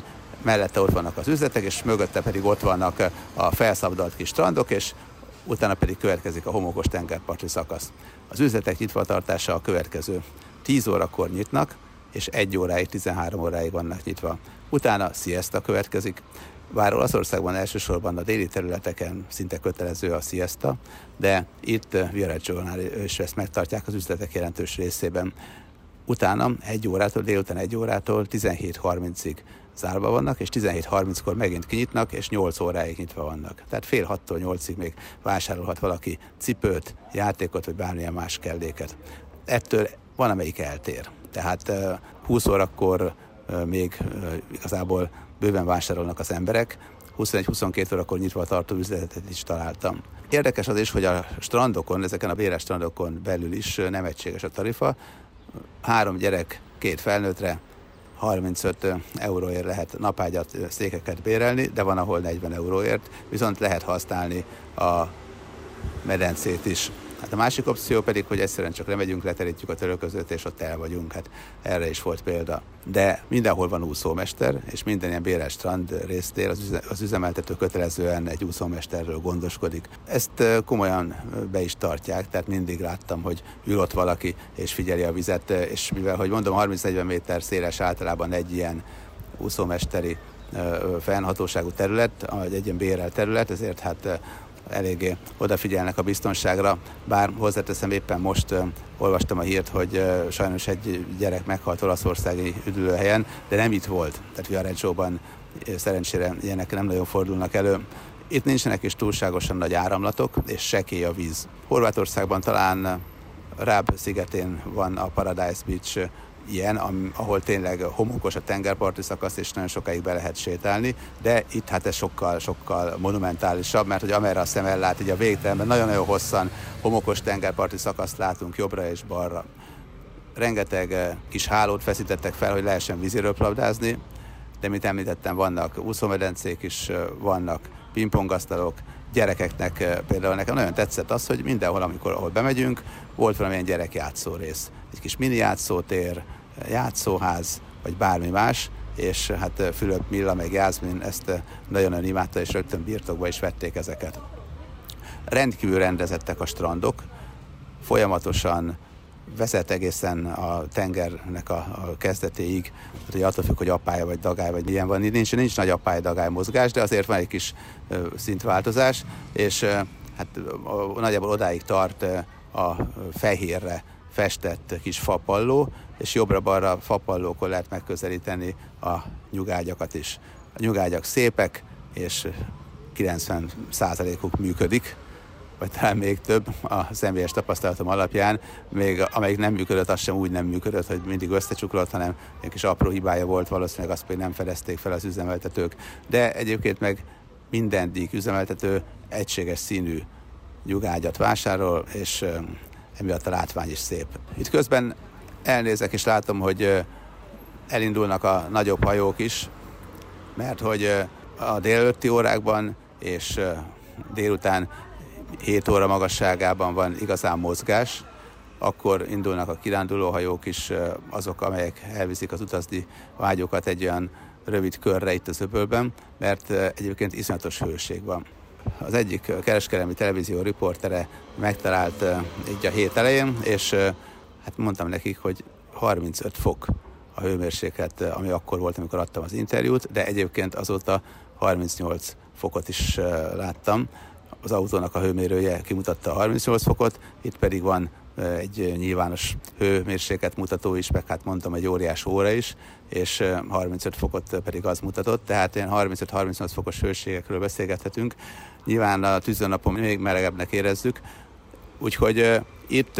mellette ott vannak az üzletek, és mögötte pedig ott vannak a felszabadult kis strandok, és utána pedig következik a homokos tengerparti szakasz. Az üzletek nyitvatartása a következő. 10 órakor nyitnak, és 1 óráig, 13 óráig vannak nyitva. Utána siesta következik. Bár Olaszországban elsősorban a déli területeken szinte kötelező a siesta, de itt Viareggiónál is ezt megtartják az üzletek jelentős részében. Utána 1 órától, délután 1 órától 17:30-ig zárva vannak, és 17:30-kor megint kinyitnak, és 8 óráig nyitva vannak. Tehát fél 6-tól 8-ig még vásárolhat valaki cipőt, játékot, vagy bármilyen más kelléket. Ettől van, amelyik eltér. Tehát 20 órakor még igazából bőven vásárolnak az emberek, 21-22 órakor nyitva tartó üzletet is találtam. Érdekes az is, hogy a strandokon, ezeken a béres strandokon belül is nem egységes a tarifa. 3 gyerek, 2 felnőttre 35 euróért lehet napágyat, székeket bérelni, de van, ahol 40 euróért, viszont lehet használni a medencét is. Hát a másik opció pedig, hogy egyszerűen csak lemegyünk, leterítjük a törölközőt, és ott el vagyunk. Hát erre is volt példa. De mindenhol van úszómester, és minden ilyen béres strand résztér az üzemeltető kötelezően egy úszómesterről gondoskodik. Ezt komolyan be is tartják, tehát mindig láttam, hogy ül ott valaki, és figyeli a vizet, és mivel, hogy mondom, 30-40 méter széles általában egy ilyen úszómesteri fennhatóságú terület, egy ilyen bérelt terület, ezért hát eléggé odafigyelnek a biztonságra, bár hozzáteszem, éppen most olvastam a hírt, hogy sajnos egy gyerek meghalt olaszországi üdülőhelyen, de nem itt volt, tehát Viareggióban szerencsére ilyenek nem nagyon fordulnak elő. Itt nincsenek is túlságosan nagy áramlatok, és sekély a víz. Horvátországban talán Rab szigetén van a Paradise Beach ilyen, ahol tényleg homokos a tengerparti szakasz, és nagyon sokáig be lehet sétálni, de itt hát ez sokkal monumentálisabb, mert hogy amerre a szem ellát, így a végtelenben nagyon-nagyon hosszan homokos tengerparti szakaszt látunk jobbra és balra. Rengeteg kis hálót feszítettek fel, hogy lehessen víziröplabdázni, de mint említettem, vannak úszómedencék is, vannak pingpongasztalok, gyerekeknek például nekem nagyon tetszett az, hogy mindenhol, ahol bemegyünk, volt valamilyen gyerekjátszó rész. Egy kis mini játszótér, játszóház, vagy bármi más, és hát Fülöp, Milla, meg Jászmin ezt nagyon-nagyon imádta, és rögtön birtokba is vették ezeket. Rendkívül rendezettek a strandok, folyamatosan vezet egészen a tengernek a kezdetéig, hogy attól függ, hogy apály vagy dagály, vagy milyen van. Nincs nagy apály-dagály mozgás, de azért van egy kis szintváltozás, és hát nagyjából odáig tart a fehérre festett kis fapalló, és jobbra-balra fapallókon lehet megközelíteni a nyugágyakat is. A nyugágyak szépek, és 90%-uk működik, vagy talán még több a személyes tapasztalatom alapján, még amelyik nem működött, az sem úgy nem működött, hogy mindig összecsuklott, hanem egy kis apró hibája volt, valószínűleg azt pedig nem fedezték fel az üzemeltetők. De egyébként meg minden üzemeltető egységes színű nyugágyat vásárol, és emiatt a látvány is szép. Itt közben elnézek, és látom, hogy elindulnak a nagyobb hajók is, mert hogy a délelőtti órákban és délután 7 óra magasságában van igazán mozgás, akkor indulnak a kirándulóhajók is, azok, amelyek elviszik az utazni vágyókat egy olyan rövid körre itt az öbölben, mert egyébként iszonyatos hőség van. Az egyik kereskedelmi televízió riportere megtalált így a hét elején, és hát mondtam nekik, hogy 35 fok a hőmérséklet, ami akkor volt, amikor adtam az interjút, de egyébként azóta 38 fokot is láttam. Az autónak a hőmérője kimutatta a 38 fokot, itt pedig van egy nyilvános hőmérséklet mutató is, meg hát mondtam, egy óriás óra is, és 35 fokot pedig az mutatott, tehát ilyen 35-38 fokos hőségekről beszélgethetünk. Nyilván a tűzőnapon még melegebbnek érezzük, úgyhogy itt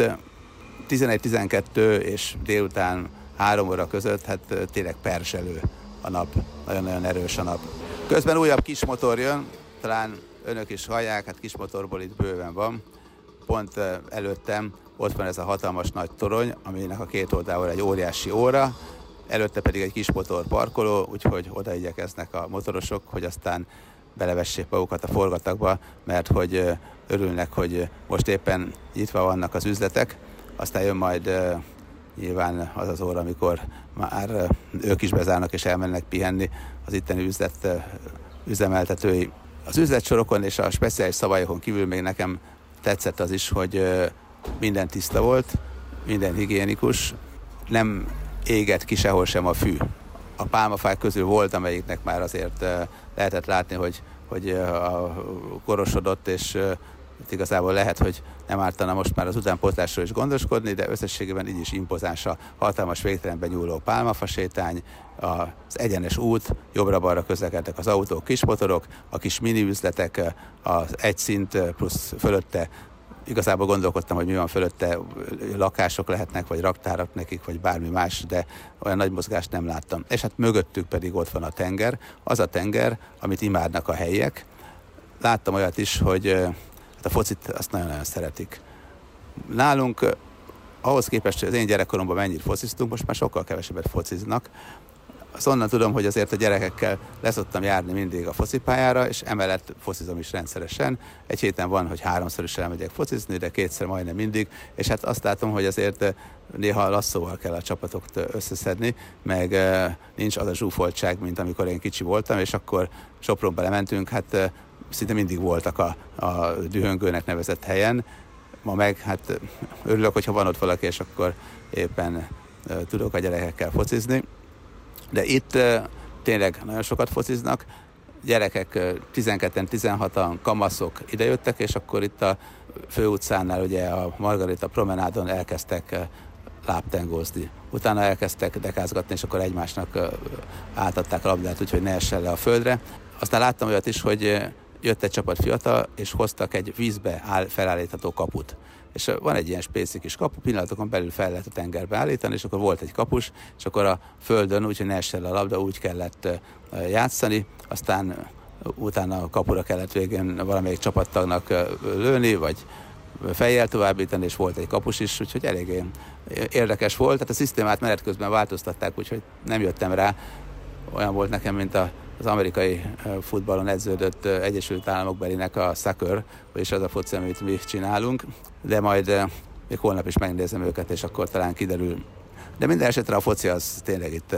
11-12 és délután 3 óra között hát tényleg perselő a nap, nagyon-nagyon erős a nap. Közben újabb kismotor jön, talán önök is hallják, hát kismotorból itt bőven van. Pont előttem ott van ez a hatalmas nagy torony, aminek a két oldalról egy óriási óra, előtte pedig egy kis motor parkoló, úgyhogy oda igyekeznek a motorosok, hogy aztán belevessék magukat a forgatagba, mert hogy örülnek, hogy most éppen nyitva vannak az üzletek, aztán jön majd nyilván az az óra, amikor már ők is bezárnak és elmennek pihenni, az itteni üzlet üzemeltetői. Az üzletsorokon és a speciális szabályokon kívül még nekem tetszett az is, hogy minden tiszta volt, minden higiénikus, nem égett ki sehol sem a fű. A pálmafák közül volt, amelyiknek már azért lehetett látni, hogy korosodott, és igazából lehet, hogy nem ártana most már az utánpótlásról is gondoskodni, de összességében így is impozás a hatalmas végtelenben nyúló pálmafasétány, az egyenes út, jobbra-balra közlekedtek az autók, kismotorok, a kis mini üzletek, az egy szint plusz fölötte. Igazából gondolkodtam, hogy mi van fölötte, lakások lehetnek, vagy raktárak nekik, vagy bármi más, de olyan nagy mozgást nem láttam. És hát mögöttük pedig ott van a tenger, az a tenger, amit imádnak a helyiek. Láttam olyat is, hogy hát a focit azt nagyon-nagyon szeretik. Nálunk ahhoz képest, hogy az én gyerekkoromban mennyit fociztunk, most már sokkal kevesebbet fociznak. Azt onnan tudom, hogy azért a gyerekekkel leszoktam járni mindig a focipályára, és emellett focizom is rendszeresen. Egy héten van, hogy 3-szor is elmegyek focizni, de 2-szer majdnem mindig, és hát azt látom, hogy azért néha lasszóval kell a csapatokat összeszedni, meg nincs az a zsúfoltság, mint amikor én kicsi voltam, és akkor Sopronba lementünk, hát szinte mindig voltak a dühöngőnek nevezett helyen. Ma meg hát örülök, hogyha van ott valaki, és akkor éppen tudok a gyerekekkel focizni. De itt tényleg nagyon sokat fociznak, gyerekek 12-en, 16-an, kamaszok idejöttek, és akkor itt a főutcánál, ugye a Margarita promenádon elkezdtek lábtengózni. Utána elkezdtek dekázgatni, és akkor egymásnak átadták a labdát, úgyhogy ne essen le a földre. Aztán láttam olyat is, hogy jött egy csapat fiatal, és hoztak egy vízbe felállítható kaput. És van egy ilyen spéci kis kapu, pillanatokon belül fel lehet a tengerbe állítani, és akkor volt egy kapus, és akkor a földön, úgyhogy ne essen le a labda, úgy kellett játszani, aztán utána a kapura kellett végén valamelyik csapattagnak lőni, vagy fejjel továbbítani, és volt egy kapus is, úgyhogy eléggé érdekes volt. Tehát a szisztémát menet közben változtatták, úgyhogy nem jöttem rá. Olyan volt nekem, mint az amerikai futballon edződött Egyesült Államokbelinek a soccer, vagyis az a foci, amit mi csinálunk, de majd még holnap is megnézem őket, és akkor talán kiderül. De minden esetre a foci az tényleg itt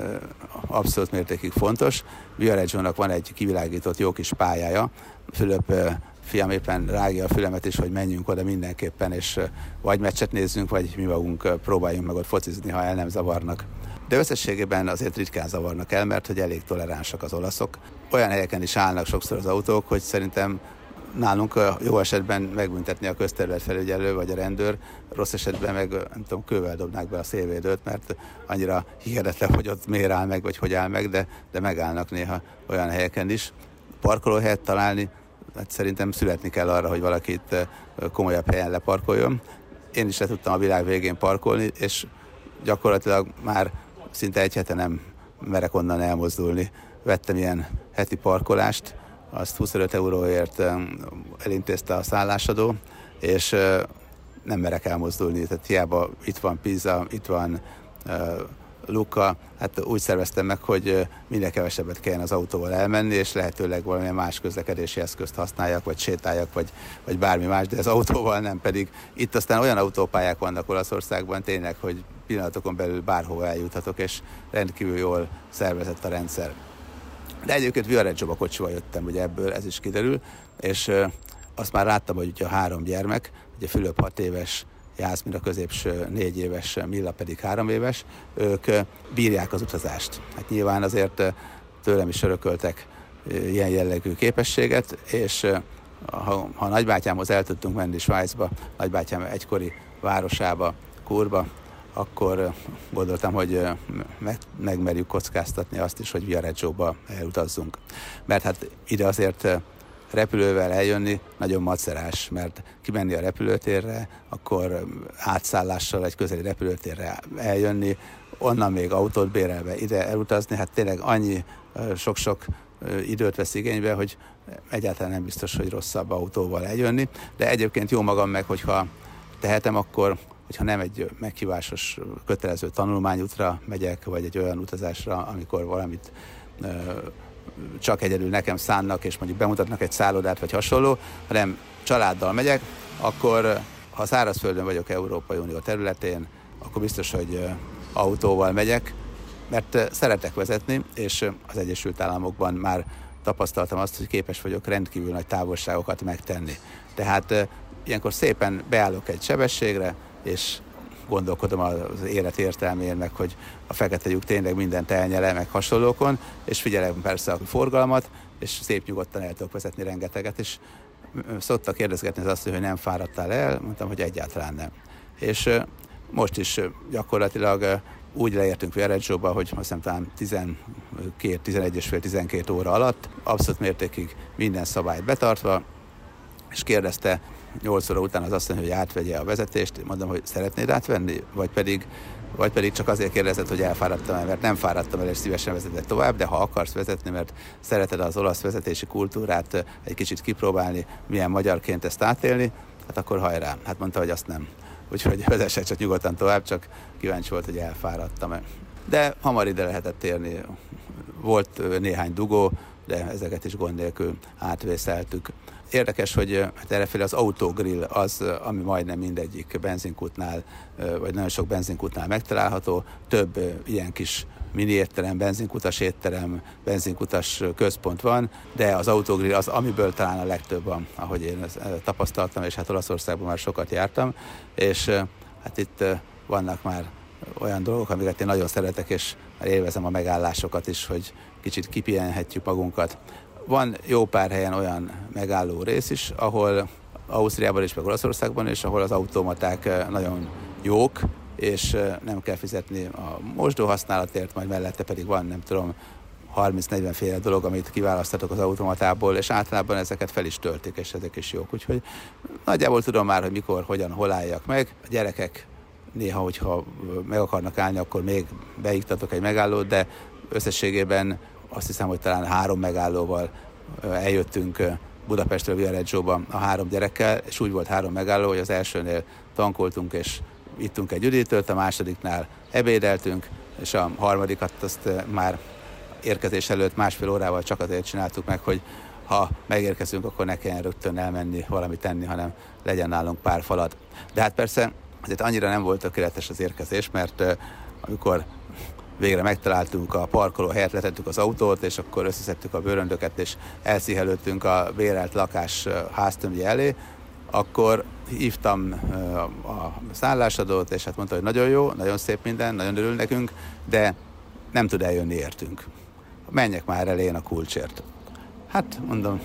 abszolút mértékig fontos. Viareggio-nak van egy kivilágított jó kis pályája. Fülöp fiam éppen rágja a fülemet is, hogy menjünk oda mindenképpen, és vagy meccset nézzünk, vagy mi magunk próbáljunk meg ott focizni, ha el nem zavarnak. De összességében azért ritkán zavarnak el, mert hogy elég toleránsak az olaszok. Olyan helyeken is állnak sokszor az autók, hogy szerintem nálunk jó esetben megbüntetni a közterületfelügyelő vagy a rendőr, rossz esetben meg nem tudom, kővel dobnák be a szélvédőt, mert annyira hihetetlen, hogy ott miért áll meg, vagy hogy áll meg, de megállnak néha olyan helyeken is. Parkolóhelyet találni, hát szerintem születni kell arra, hogy valakit komolyabb helyen leparkoljon. Én is le tudtam a világ végén parkolni, és gyakorlatilag már szinte egy hete nem merek onnan elmozdulni. Vettem ilyen heti parkolást, azt 25 euróért elintézte a szállásadó, és nem merek elmozdulni. Tehát hiába itt van Pisa, itt van Lucca, hát úgy szerveztem meg, hogy minél kevesebbet kelljen az autóval elmenni, és lehetőleg valamilyen más közlekedési eszközt használjak, vagy sétáljak, vagy bármi más, de az autóval nem, pedig itt aztán olyan autópályák vannak Olaszországban tényleg, hogy pillanatokon belül bárhova eljuthatok, és rendkívül jól szervezett a rendszer. De egyébként Viareggio-ba kocsival jöttem, ugye ebből ez is kiderül, és azt már láttam, hogy ugye a 3 gyermek, ugye Fülöp 6 éves, Jászmin a középső 4 éves, Milla pedig 3 éves, ők bírják az utazást. Hát nyilván azért tőlem is örököltek ilyen jellegű képességet, és ha nagybátyámhoz el tudtunk menni Svájcba, nagybátyám egykori városába, Kurba, akkor gondoltam, hogy megmerjük kockáztatni azt is, hogy Viareggio-ba elutazzunk. Mert hát ide azért repülővel eljönni nagyon macerás, mert kimenni a repülőtérre, akkor átszállással egy közeli repülőtérre eljönni, onnan még autót bérelve ide elutazni, hát tényleg annyi sok-sok időt vesz igénybe, hogy egyáltalán nem biztos, hogy rosszabb autóval eljönni, de egyébként jó magam meg, hogyha tehetem, akkor hogyha nem egy meghívásos, kötelező tanulmányútra megyek, vagy egy olyan utazásra, amikor valamit csak egyedül nekem szánnak, és mondjuk bemutatnak egy szállodát, vagy hasonló, hanem családdal megyek, akkor ha szárazföldön vagyok Európai Unió területén, akkor biztos, hogy autóval megyek, mert szeretek vezetni, és az Egyesült Államokban már tapasztaltam azt, hogy képes vagyok rendkívül nagy távolságokat megtenni. Tehát ilyenkor szépen beállok egy sebességre, és gondolkodom az élet értelmén, meg hogy a fekete lyuk tényleg mindent elnyele, meg hasonlókon, és figyelem persze a forgalmat, és szép nyugodtan el tudok vezetni rengeteget, és szoktak kérdezgetni az azt, hogy nem fáradtál el, mondtam, hogy egyáltalán nem. És most is gyakorlatilag úgy leértünk Viareggioba, hogy azt hiszem talán 11,5-12 óra alatt, abszolút mértékig minden szabályt betartva, és kérdezte 8 óra után az asszony, hogy átvegye a vezetést, mondom, hogy szeretnéd átvenni, vagy pedig csak azért kérdezett, hogy elfáradtam el, mert nem fáradtam el, és szívesen vezetek tovább, de ha akarsz vezetni, mert szereted az olasz vezetési kultúrát egy kicsit kipróbálni, milyen magyarként ezt átélni, hát akkor hajrá. Hát mondta, hogy azt nem. Úgyhogy vezessek csak nyugodtan tovább, csak kíváncsi volt, hogy elfáradtam-e. De hamar ide lehetett térni. Volt néhány dugó, de ezeket is gond nélkül átvészeltük. Érdekes, hogy erreféle az autogrill az, ami majdnem mindegyik benzinkútnál, vagy nagyon sok benzinkútnál megtalálható. Több ilyen kis mini étterem, benzinkutas étterem, benzinkutas központ van, de az autogrill az, amiből talán a legtöbb van, ahogy én tapasztaltam, és hát Olaszországban már sokat jártam, és hát itt vannak már olyan dolgok, amiket én nagyon szeretek, és már élvezem a megállásokat is, hogy kicsit kipihenhetjük magunkat. Van jó pár helyen olyan megálló rész is, ahol Ausztriában és meg Olaszországban is, ahol az automaták nagyon jók, és nem kell fizetni a mosdó használatért, majd mellette pedig van, nem tudom, 30-40 féle dolog, amit kiválasztatok az automatából, és általában ezeket fel is töltik, és ezek is jók. Úgyhogy nagyjából tudom már, hogy mikor, hogyan, hol álljak meg. A gyerekek néha, hogyha meg akarnak állni, akkor még beiktatok egy megállót, de összességében azt hiszem, hogy talán 3 megállóval eljöttünk Budapestről Viareggioba a 3 gyerekkel, és úgy volt 3 megálló, hogy az elsőnél tankoltunk, és ittunk egy üdítőt, a másodiknál ebédeltünk, és a harmadikat azt már érkezés előtt 1,5 órával csak azért csináltuk meg, hogy ha megérkezünk, akkor ne kelljen rögtön elmenni, valamit tenni, hanem legyen nálunk pár falat. De hát persze azért annyira nem volt tökéletes az érkezés, mert amikor végre megtaláltunk a parkolóhelyet, letettük az autót, és akkor összeszedtük a bőröndöket, és elszihelődtünk a bérelt lakás háztömbje elé, akkor hívtam a szállásadót, és hát mondta, hogy nagyon jó, nagyon szép minden, nagyon örül nekünk, de nem tud eljönni értünk. Menjek már elé én a kulcsért. Hát mondom,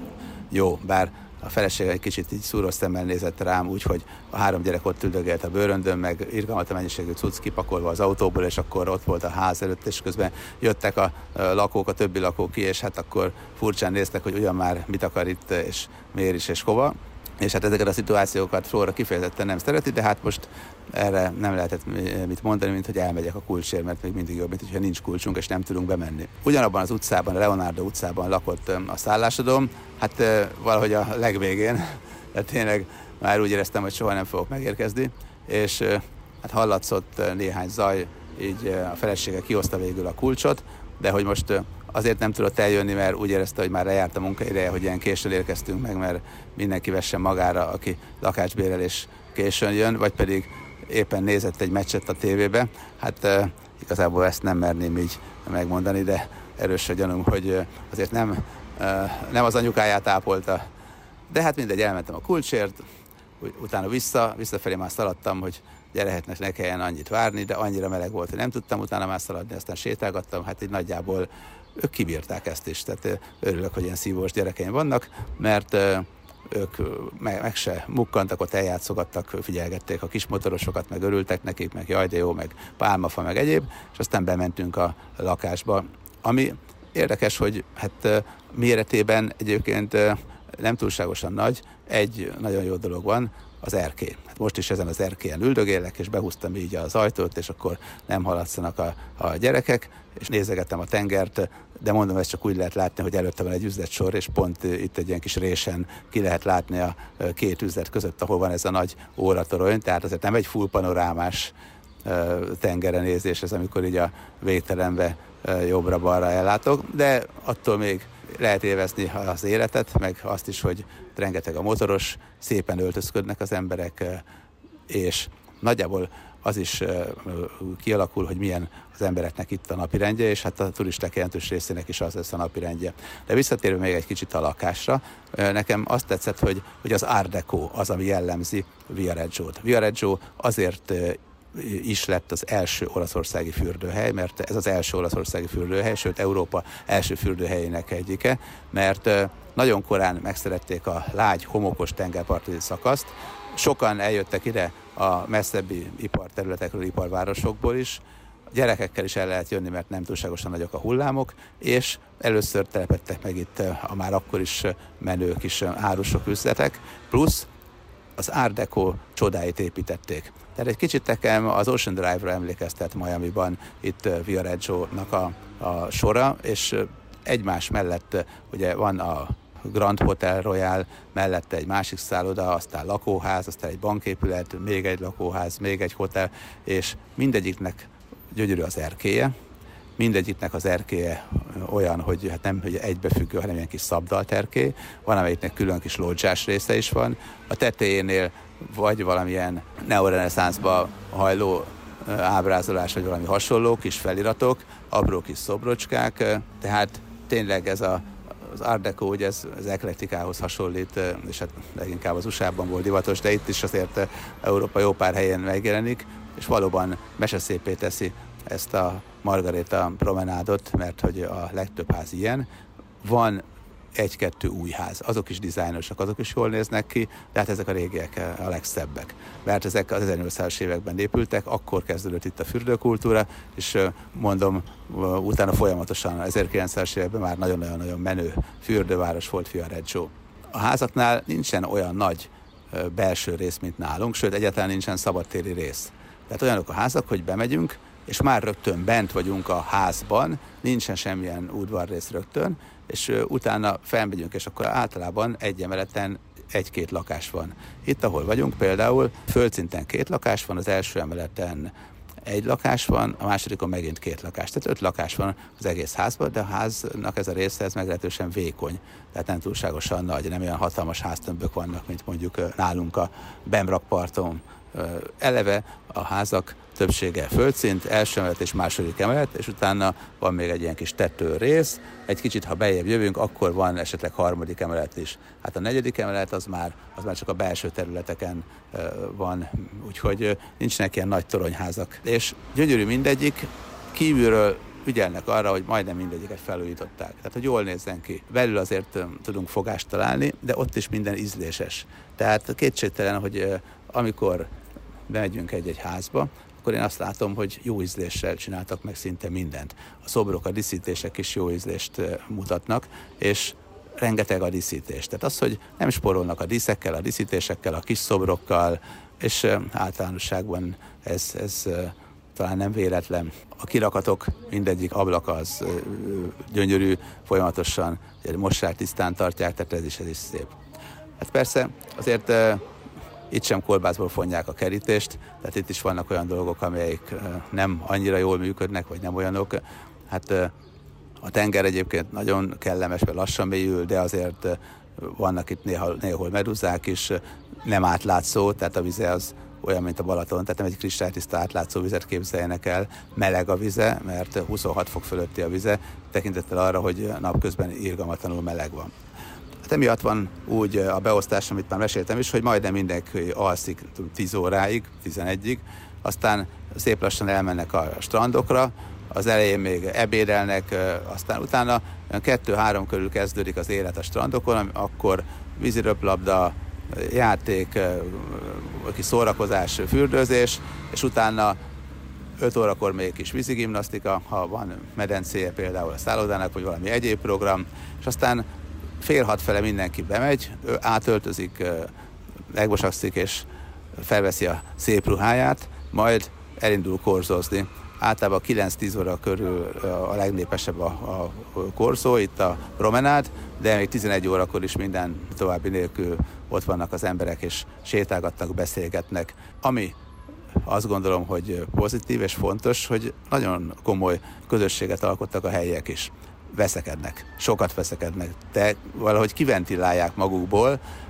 jó, bár a felesége egy kicsit így szúros szemmel nézett rám, úgyhogy a 3 gyerek ott üldögélt a bőröndön, meg irgalmatlan mennyiségű cucc kipakolva az autóból, és akkor ott volt a ház előtt, és közben jöttek a lakók, a többi lakó ki, és hát akkor furcsán néztek, hogy ugyan már mit akar itt, és miért is, és hova. És hát ezeket a szituációkat Flóra kifejezetten nem szereti, de hát most erre nem lehetett mit mondani, mint hogy elmegyek a kulcsért, mert még mindig jobb, mint hogyha nincs kulcsunk, és nem tudunk bemenni. Ugyanabban az utcában, a Leonardo utcában lakott a szállásadóm, hát valahogy a legvégén, de tényleg már úgy éreztem, hogy soha nem fogok megérkezni, és hát hallatszott néhány zaj, így a felesége kihozta végül a kulcsot, de hogy most azért nem tudott eljönni, mert úgy érezte, hogy már lejárt a munkaideje, hogy ilyen későn érkeztünk meg, mert mindenki vessen magára, aki lakásbérel és későn jön, vagy pedig éppen nézett egy meccset a tévébe. Hát igazából ezt nem merném így megmondani, de erős a gyanúm, hogy azért nem az anyukáját ápolta. De hát mindegy, elmentem a kulcsért, utána visszafelé már szaladtam, hogy gyereknek ne kelljen annyit várni, de annyira meleg volt, hogy nem tudtam utána már szaladni, aztán sétálgattam, hát így nagyjából ők kibírták ezt is, tehát örülök, hogy ilyen szívós gyerekeim vannak, mert ők meg se mukkantak, ott eljátszogattak, figyelgették a kismotorosokat, meg örültek nekik, meg jaj de jó, meg pálmafa, meg egyéb, és aztán bementünk a lakásba, ami érdekes, hogy hát méretében egyébként nem túlságosan nagy, egy nagyon jó dolog van, az erkély. Hát most is ezen az erkélyen üldögélek, és behúztam így az ajtót, és akkor nem haladszanak a gyerekek, és nézegettem a tengert, de mondom, ezt csak úgy lehet látni, hogy előtte van egy üzletsor, és pont itt egy ilyen kis résen ki lehet látni a 2 üzlet között, ahol van ez a nagy óratorony, tehát azért nem egy full panorámás tengerenézés, ez amikor így a végtelenbe jobbra-balra ellátok, de attól még lehet élvezni az életet, meg azt is, hogy rengeteg a motoros, szépen öltözködnek az emberek, és nagyjából az is kialakul, hogy milyen az embereknek itt a napirendje, és hát a turisták jelentős részének is az lesz a napirendje. De visszatérve még egy kicsit a lakásra, nekem azt tetszett, hogy az Art Deco az, ami jellemzi Viareggio-t. Viareggio azért is lett az első olaszországi fürdőhely, mert ez az első olaszországi fürdőhely, sőt Európa első fürdőhelyének egyike, mert nagyon korán megszerették a lágy, homokos tengerparti szakaszt. Sokan eljöttek ide a messzebbi iparterületekről, iparvárosokból is. Gyerekekkel is el lehet jönni, mert nem túlságosan nagyok a hullámok, és először telepedtek meg itt a már akkor is menő kis árusok, üzletek, plusz az Art Deco csodáit építették. Tehát egy kicsit nekem az Ocean Drive-ra emlékeztet Miamiban itt Viareggio-nak a sora, és egymás mellett ugye van a Grand Hotel Royal, mellette egy másik szálloda, aztán lakóház, aztán egy banképület, még egy lakóház, még egy hotel, és mindegyiknek gyönyörű az erkélye. Mindegyiknek az erkélye olyan, hogy hát nem hogy egybefüggő, hanem ilyen kis szabdalt erkély. Van, amelyiknek külön kis lodzsás része is van. A tetejénél vagy valamilyen neoreneszánszba hajló ábrázolás, vagy valami hasonló, kis feliratok, apró kis szobrocskák. Tehát tényleg ez az Art Deco, ugye ez eklektikához hasonlít, és hát leginkább az USA-ban volt divatos, de itt is azért Európa jó pár helyen megjelenik, és valóban meseszépé teszi ezt a Margareta promenádot, mert hogy a legtöbb ház ilyen. Van egy-kettő új ház, azok is dizájnosak, azok is jól néznek ki, de hát ezek a régiek a legszebbek. Mert ezek az 1800-as években épültek, akkor kezdődött itt a fürdőkultúra, és mondom, utána folyamatosan 1900-as években már nagyon-nagyon menő fürdőváros volt Viareggio. A házaknál nincsen olyan nagy belső rész, mint nálunk, sőt egyáltalán nincsen szabadtéri rész. Tehát olyanok a házak, hogy bemegyünk, és már rögtön bent vagyunk a házban, nincsen semmilyen udvarrész rögtön, és utána felmegyünk, és akkor általában egy emeleten egy-két lakás van. Itt, ahol vagyunk, például földszinten 2 lakás van, az első emeleten 1 lakás van, a másodikon megint 2 lakás. Tehát 5 lakás van az egész házban, de a háznak ez a része ez meglehetősen vékony, tehát nem túlságosan nagy, nem olyan hatalmas háztömbök vannak, mint mondjuk nálunk a Bemrak-parton. Eleve a házak többsége földszint, első emelet és második emelet, és utána van még egy ilyen kis tetőrész. Egy kicsit, ha beljebb jövünk, akkor van esetleg harmadik emelet is. Hát a negyedik emelet az már csak a belső területeken van, úgyhogy nincsenek ilyen nagy toronyházak. És gyönyörű mindegyik, kívülről ügyelnek arra, hogy majdnem mindegyiket felújították. Tehát, hogy jól nézzen ki. Belül azért tudunk fogást találni, de ott is minden ízléses. Tehát kétségtelen, hogy amikor bemegyünk egy házba, akkor én azt látom, hogy jó ízléssel csináltak meg szinte mindent. A szobrok, a díszítések is jó ízlést mutatnak, és rengeteg a díszítés. Tehát az, hogy nem spórolnak a díszekkel, a díszítésekkel, a kis szobrokkal, és általánosságban ez talán nem véletlen. A kirakatok, mindegyik ablak az gyönyörű, folyamatosan mossák, tisztán tartják, tehát ez is szép. Hát persze azért itt sem kolbászból fonják a kerítést, tehát itt is vannak olyan dolgok, amelyek nem annyira jól működnek, vagy nem olyanok. Hát a tenger egyébként nagyon kellemes, mert lassan mélyül, de azért vannak itt néhol meduzák is, nem átlátszó, tehát a vize az olyan, mint a Balaton, tehát nem egy kristálytiszta átlátszó vizet képzeljenek el, meleg a vize, mert 26 fok fölötti a vize, tekintettel arra, hogy napközben irgalmatlanul meleg van. Hát emiatt van úgy a beosztás, amit már meséltem is, hogy majdnem mindenki alszik 10 óráig, 11-ig, aztán szép lassan elmennek a strandokra, az elején még ebédelnek, aztán utána 2-3 körül kezdődik az élet a strandokon, akkor víziröplabda, játék, kis szórakozás, fürdőzés, és utána 5 órakor még kis vízigimnasztika, ha van medencéje például a szállodának, vagy valami egyéb program, és aztán 5:30 fele mindenki bemegy, átöltözik, megmosakszik és felveszi a szép ruháját, majd elindul korzózni. Általában 9-10 óra körül a legnépesebb a korzó, itt a promenád, de még 11 órakor is minden további nélkül ott vannak az emberek, és sétálgatnak, beszélgetnek. Ami azt gondolom, hogy pozitív és fontos, hogy nagyon komoly közösséget alkottak a helyiek is. Veszekednek, sokat veszekednek, de valahogy kiventilálják magukból,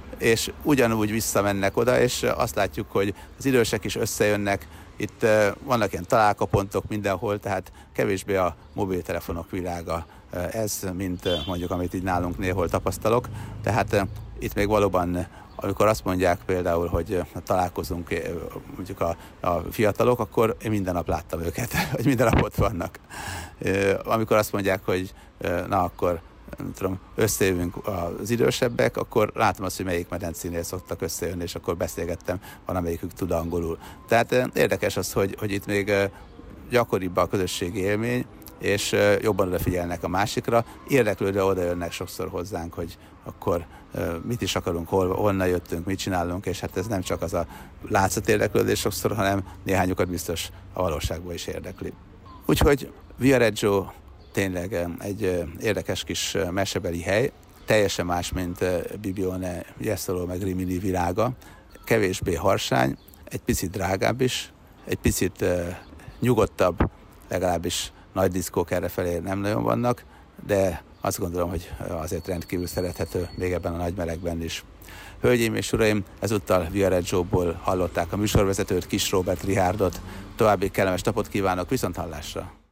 és ugyanúgy visszamennek oda, és azt látjuk, hogy az idősek is összejönnek, itt vannak ilyen találkapontok mindenhol, tehát kevésbé a mobiltelefonok világa ez, mint mondjuk, amit így nálunk néhol tapasztalok. Tehát itt még valóban, amikor azt mondják például, hogy találkozunk mondjuk a fiatalok, akkor én minden nap láttam őket, hogy minden nap ott vannak. Amikor azt mondják, hogy na akkor nem tudom, összejövünk az idősebbek, akkor látom azt, hogy melyik medencénél szoktak összejönni, és akkor beszélgettem, van amelyikük tud angolul. Tehát érdekes az, hogy itt még gyakoribb a közösségi élmény, és jobban odafigyelnek a másikra, érdeklődve oda jönnek sokszor hozzánk, hogy akkor mit is akarunk, honnan jöttünk, mit csinálunk, és hát ez nem csak az a látszat érdeklődés sokszor, hanem néhányukat biztos a valóságban is érdekli. Úgyhogy Viareggio tényleg egy érdekes kis mesebeli hely, teljesen más, mint Bibione, Jesolo meg Rimini világa, kevésbé harsány, egy picit drágább is, egy picit nyugodtabb, legalábbis nagy diszkók errefelé nem nagyon vannak, de azt gondolom, hogy azért rendkívül szerethető még ebben a nagy melegben is. Hölgyeim és uraim, ezúttal Viareggióból hallották a műsorvezetőt, Kiss Robert Richárdot. További kellemes napot kívánok, viszonthallásra!